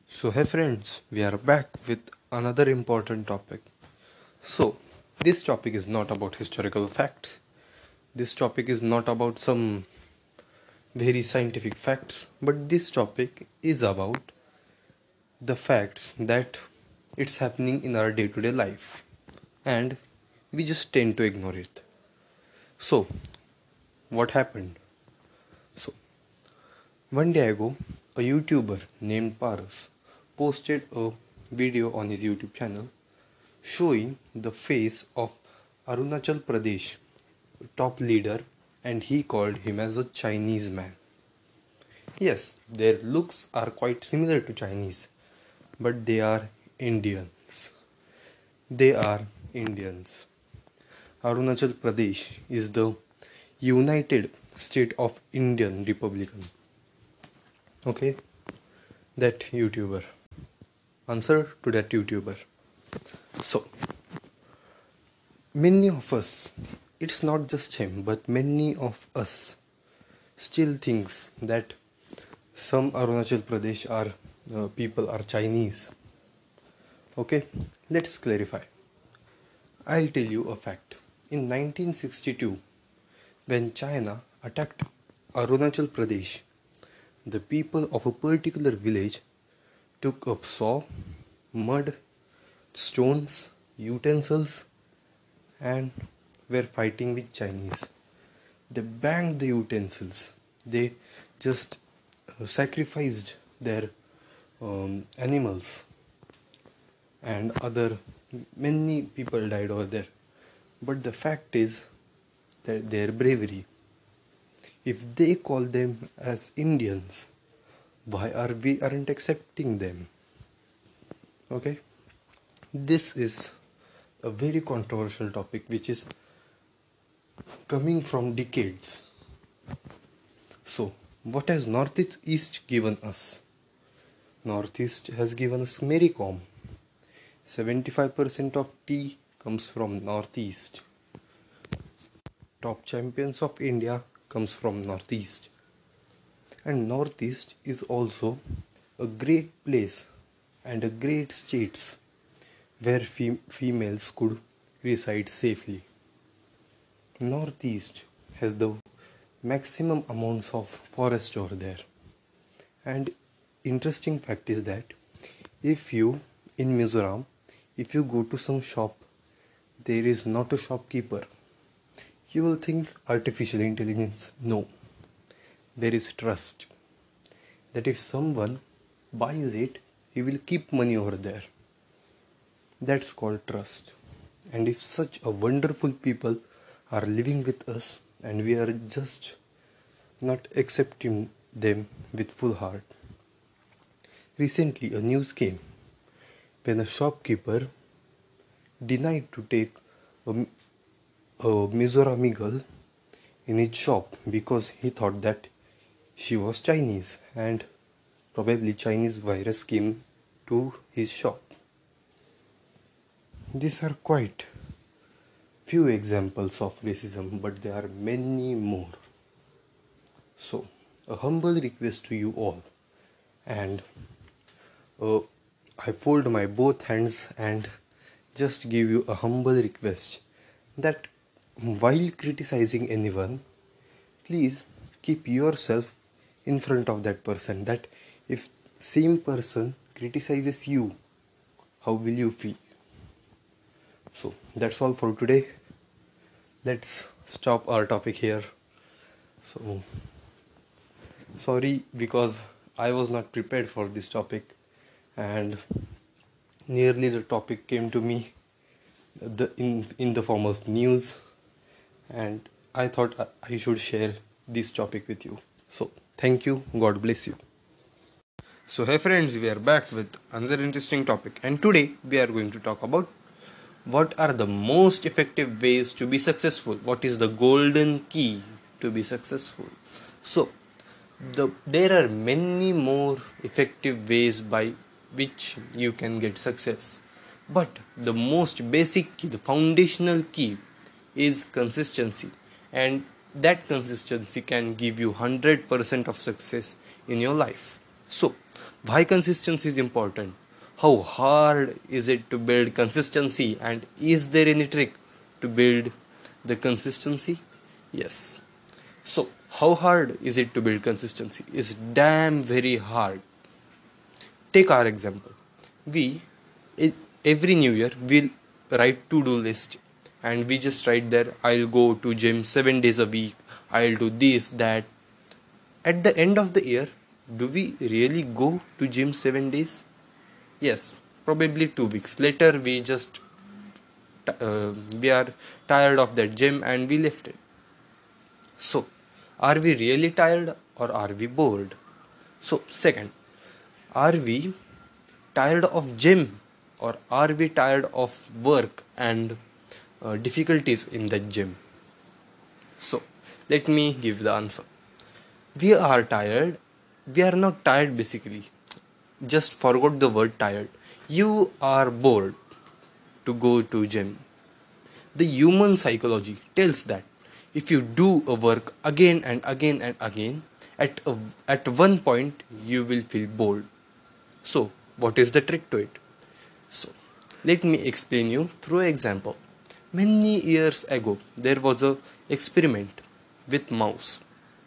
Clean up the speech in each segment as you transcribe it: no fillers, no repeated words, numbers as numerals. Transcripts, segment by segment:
So, hey friends, we are back with another important topic. So, this topic is not about historical facts. This topic is not about some very scientific facts, but this topic is about the facts that it's happening in our day-to-day life and we just tend to ignore it. So, what happened? So, one day ago, a YouTuber named Paras posted a video on his YouTube channel showing the face of Arunachal Pradesh top leader, and he called him as a Chinese man. Yes, their looks are quite similar to Chinese, but they are Indians. They are Indians. Arunachal Pradesh is the United State of Indian Republican. Okay, that YouTuber. Answer to that YouTuber. So, many of us, it's not just him, but many of us still thinks that some Arunachal Pradesh are people are Chinese. Okay, let's clarify. I'll tell you a fact. In 1962, when China attacked Arunachal Pradesh, the people of a particular village took up saw, mud, stones, utensils, and were fighting with Chinese. They banged the utensils. They just sacrificed their animals, and other many people died over there. But the fact is that their bravery. If they call them as Indians, why are we aren't accepting them? Okay, this is a very controversial topic which is coming from decades. So, what has Northeast given us? Northeast has given us Mary Kom. 75% of tea comes from Northeast. Top champions of India comes from Northeast. And Northeast is also a great place and a great states where females could reside safely. Northeast has the maximum amounts of forest over there. And interesting fact is that if you in Mizoram, if you go to some shop, there is not a shopkeeper. You will think artificial intelligence. No, there is trust. That if someone buys it, he will keep money over there. That's called trust. And if such a wonderful people are living with us and we are just not accepting them with full heart. Recently, a news came when a shopkeeper denied to take a Mizorami girl in his shop because he thought that she was Chinese and probably Chinese virus came to his shop. These are quite few examples of racism, but there are many more. So, a humble request to you all, and I fold my both hands and just give you a humble request that while criticizing anyone, please keep yourself in front of that person. That if same person criticizes you, how will you feel? So that's all for today. Let's stop our topic here. So sorry because I was not prepared for this topic and nearly the topic came to me in the form of news, and I thought I should share this topic with you. So thank you. God bless you. So hey friends, we are back with another interesting topic, and today we are going to talk about what are the most effective ways to be successful. What is the golden key to be successful? So there are many more effective ways by which you can get success, but the most basic key, the foundational key, is consistency, and that consistency can give you 100% of success in your life. So Why consistency is important? How hard is it to build consistency, and is there any trick to build the consistency? Yes. So, how hard is it to build consistency? It's damn very hard. Take our example. We every new year we'll write to-do list, and we just write there, I'll go to gym 7 days a week, I'll do this, that. At the end of the year, do we really go to gym 7 days? Yes, probably 2 weeks later we just we are tired of that gym and we left it. So, are we really tired or are we bored? So, second, are we tired of gym or are we tired of work and difficulties in that gym? So, let me give the answer. We are tired. We are not tired basically. Just forgot the word tired. You are bored to go to gym. The human psychology tells that if you do a work again and again and again, at one point you will feel bored. So, what is the trick to it? So, let me explain you through an example. Many years ago, there was a experiment with mouse.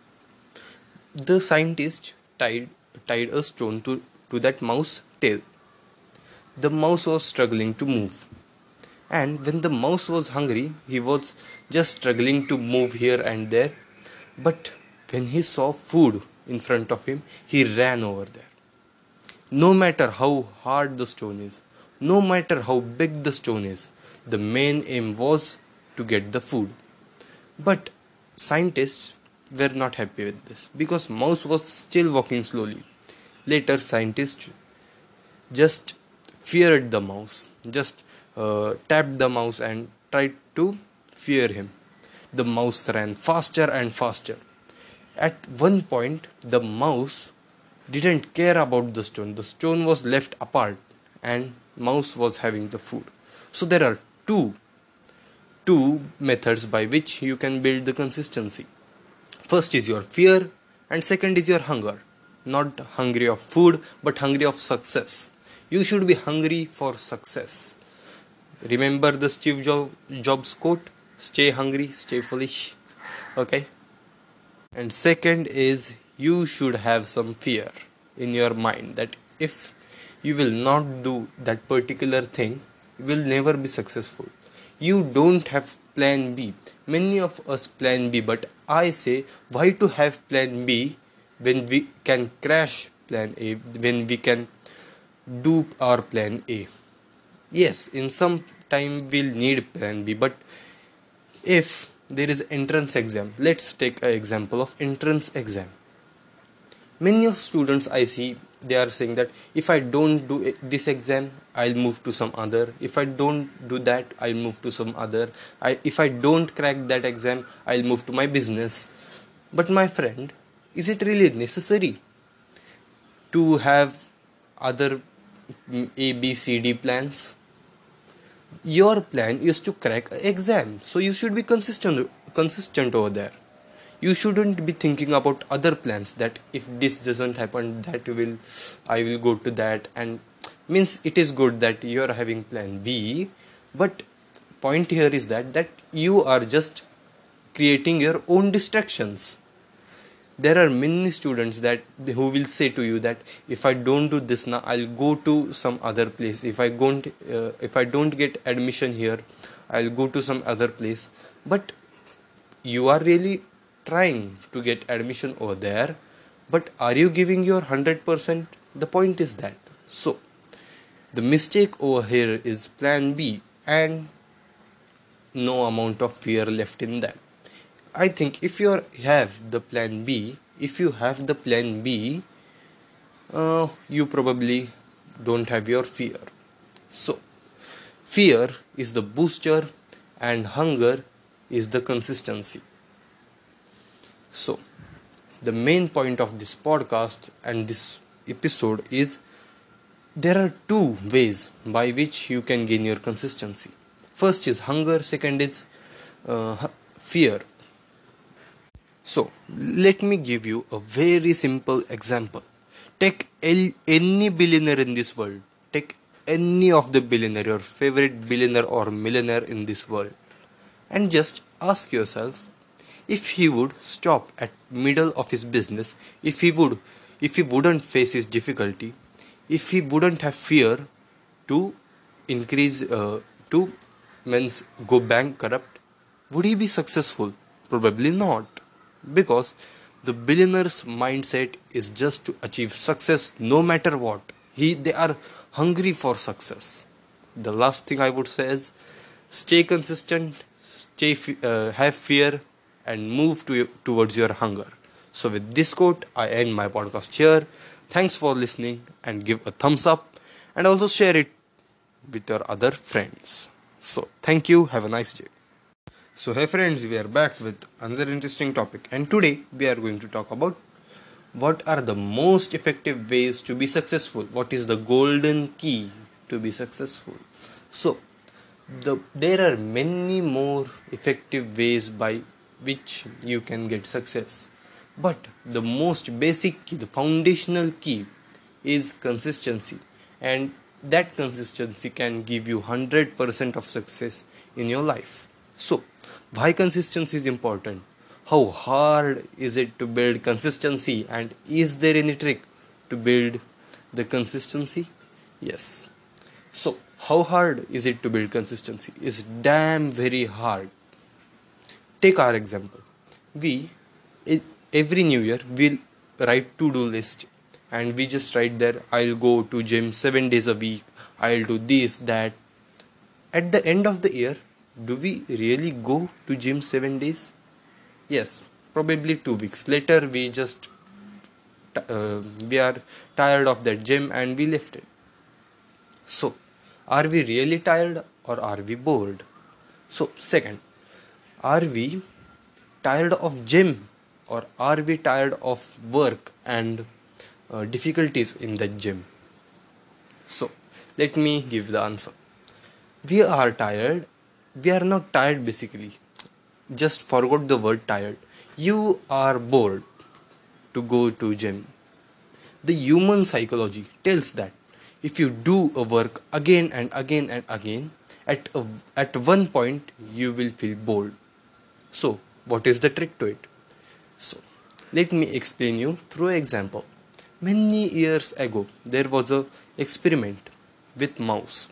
The scientist tied a stone to that mouse tail. The mouse was struggling to move. And when the mouse was hungry, he was just struggling to move here and there. But when he saw food in front of him, he ran over there. No matter how hard the stone is, no matter how big the stone is, the main aim was to get the food. But scientists were not happy with this because mouse was still walking slowly. Later scientists just feared the mouse, just tapped the mouse and tried to fear him. The mouse ran faster and faster. At one point, the mouse didn't care about the stone. The stone was left apart and mouse was having the food. So there are two methods by which you can build the consistency. First is your fear and second is your hunger. Not hungry of food but hungry of success. You should be hungry for success. Remember the Steve Jobs quote? Stay hungry, stay foolish. Okay? And second is you should have some fear in your mind that if you will not do that particular thing, you will never be successful. You don't have plan B. Many of us plan B, but I say why to have plan B when we can crash plan A, when we can do our plan A. Yes, in some time we'll need plan B, but if there is entrance exam, let's take an example of entrance exam. Many of students I see, they are saying that if I don't do this exam, I'll move to some other. If I don't do that, I'll move to some other. If I don't crack that exam, I'll move to my business. But my friend, is it really necessary to have other A, B, C, D plans? Your plan is to crack an exam, so you should be consistent over there. You shouldn't be thinking about other plans that if this doesn't happen, I will go to that. And means it is good that you are having plan B, but point here is that you are just creating your own distractions. There are many students who will say to you that if I don't do this now, I'll go to some other place. If I don't get admission here, I'll go to some other place. But you are really trying to get admission over there, but are you giving your 100%? The point is that. So the mistake over here is plan B and no amount of fear left in that. I think if you have the plan B, you probably don't have your fear. So fear is the booster and hunger is the consistency. So the main point of this podcast and this episode is there are two ways by which you can gain your consistency. First is hunger, second is fear. So let me give you a very simple example. Take any billionaire in this world. Take any of the billionaire, your favorite billionaire or millionaire in this world, and just ask yourself if he would stop at middle of his business, if he wouldn't face his difficulty, if he wouldn't have fear to increase to means go bankrupt, would he be successful? Probably not, because the billionaire's mindset is just to achieve success no matter what. They are hungry for success. The last thing I would say is stay consistent, have fear, and move towards your hunger. So with this quote, I end my podcast here. Thanks for listening, and give a thumbs up, and also share it with your other friends. So thank you. Have a nice day. So hey friends, we are back with another interesting topic, and today we are going to talk about what are the most effective ways to be successful. What is the golden key to be successful? So there are many more effective ways by which you can get success, but the most basic key, the foundational key, is consistency, and that consistency can give you 100% of success in your life. So why consistency is important? How hard is it to build consistency, and is there any trick to build the consistency? Yes. So how hard is it to build consistency? It's damn very hard. Take our example. We every new year we'll write to-do list, and we just write there, I'll go to gym 7 days a week, I'll do this, that. At the end of the year, do we really go to gym 7 days? Yes, probably 2 weeks later we are tired of that gym and we left it. So are we really tired, or are we bored? So second, are we tired of gym, or are we tired of work and difficulties in the gym? So let me give the answer. We are tired. We are not tired basically. Just forgot the word tired. You are bored to go to gym. The human psychology tells that if you do a work again and again and again, at one point you will feel bored. So what is the trick to it? So let me explain you through an example. Many years ago, there was a experiment with mouse.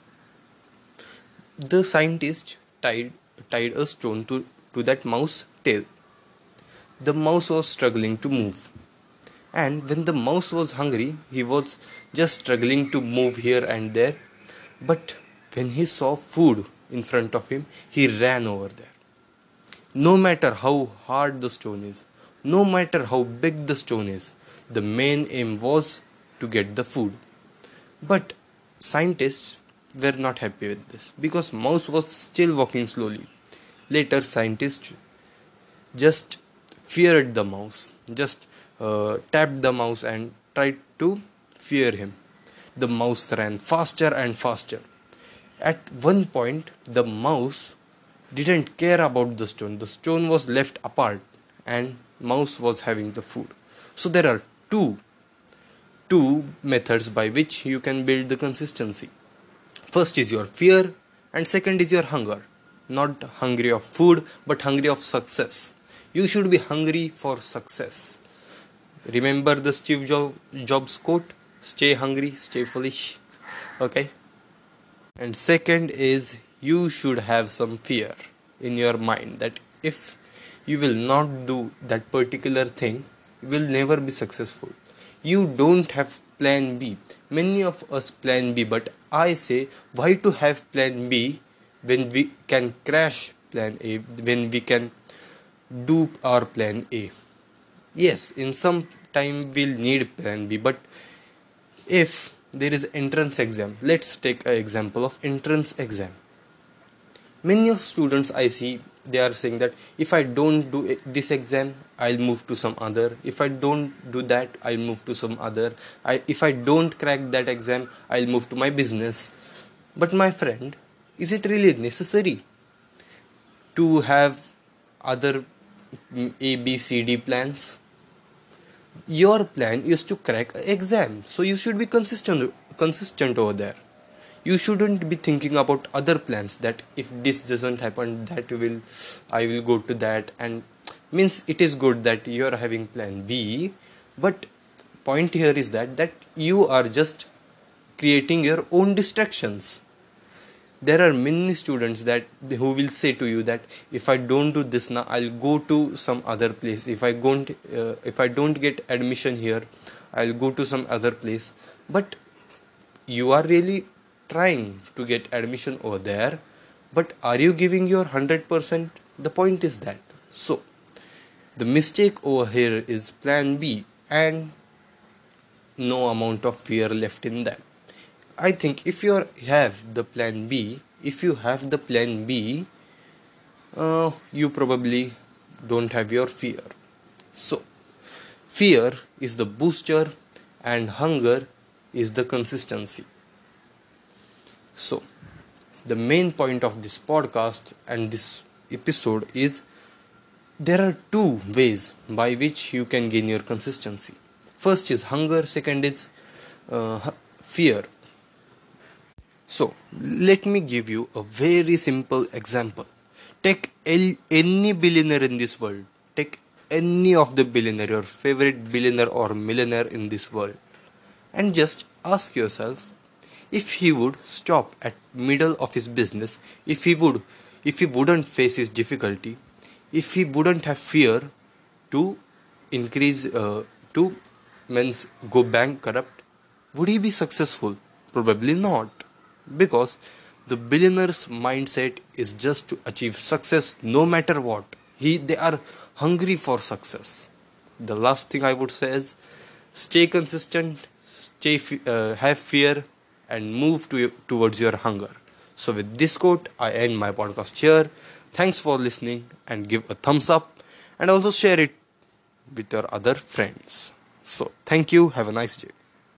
The scientist tied a stone to that mouse tail. The mouse was struggling to move. And when the mouse was hungry, he was just struggling to move here and there. But when he saw food in front of him, he ran over there. No matter how hard the stone is, no matter how big the stone is, the main aim was to get the food. But scientists were not happy with this, because mouse was still walking slowly. Later scientists just feared the mouse, just tapped the mouse and tried to fear him. The mouse ran faster and faster. At one point, the mouse didn't care about the stone. The stone was left apart, and mouse was having the food. So there are two methods by which you can build the consistency. First is your fear, and second is your hunger. Not hungry of food, but hungry of success. You should be hungry for success. Remember the Jobs quote? Stay hungry, stay foolish. Okay? And second is you should have some fear in your mind that if you will not do that particular thing, you will never be successful. You don't have plan B. Many of us plan B, but I say, why to have plan B when we can crash plan A, when we can do our plan A? Yes, in some time we'll need plan B, but if there is entrance exam, let's take an example of entrance exam. Many of students I see, they are saying that if I don't do this exam, I'll move to some other. If I don't do that, I'll move to some other. If I don't crack that exam, I'll move to my business. But my friend, is it really necessary to have other A, B, C, D plans? Your plan is to crack an exam, so you should be consistent over there. You shouldn't be thinking about other plans, that if this doesn't happen, that will I will go to that. And means it is good that you are having plan B, but point here is that you are just creating your own distractions. There are many students that who will say to you that if I don't do this now, I'll go to some other place. If I don't get admission here, I'll go to some other place. But you are really trying to get admission over there, but are you giving your 100%? The point is that. So the mistake over here is plan B, and no amount of fear left in them. I think if you have the plan B, you probably don't have your fear. So, fear is the booster and hunger is the consistency. So, the main point of this podcast and this episode is there are two ways by which you can gain your consistency. First is hunger, second is fear. So, let me give you a very simple example. Take any billionaire in this world. Take any of the billionaire, your favorite billionaire or millionaire in this world, and just ask yourself if he would stop at middle of his business, if he wouldn't face his difficulty, if he wouldn't have fear to increase to means go bankrupt, would he be successful? Probably not, because the billionaire's mindset is just to achieve success no matter what. They are hungry for success. The last thing I would say is stay consistent, have fear, and move towards your hunger. So with this quote, I end my podcast here. Thanks for listening, and give a thumbs up and also share it with your other friends. So thank you. Have a nice day.